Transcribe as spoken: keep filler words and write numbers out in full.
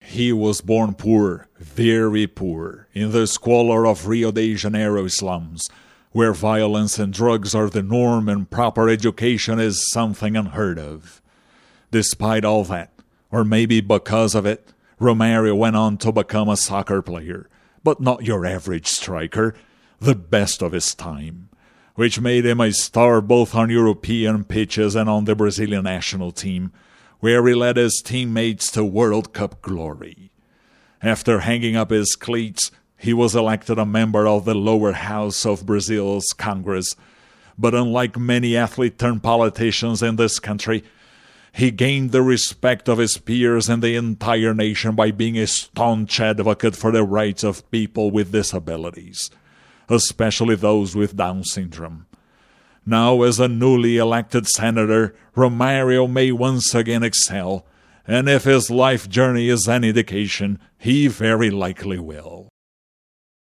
He was born poor, very poor, in the squalor of Rio de Janeiro slums, where violence and drugs are the norm and proper education is something unheard of. Despite all that, or maybe because of it, Romário went on to become a soccer player, but not your average striker, the best of his time, which made him a star both on European pitches and on the Brazilian national team, where he led his teammates to World Cup glory. After hanging up his cleats, he was elected a member of the lower house of Brazil's Congress, but unlike many athlete-turned-politicians in this country, he gained the respect of his peers and the entire nation by being a staunch advocate for the rights of people with disabilities, especially those with Down syndrome. Now, as a newly elected senator, Romário may once again excel, and if his life journey is any indication, he very likely will.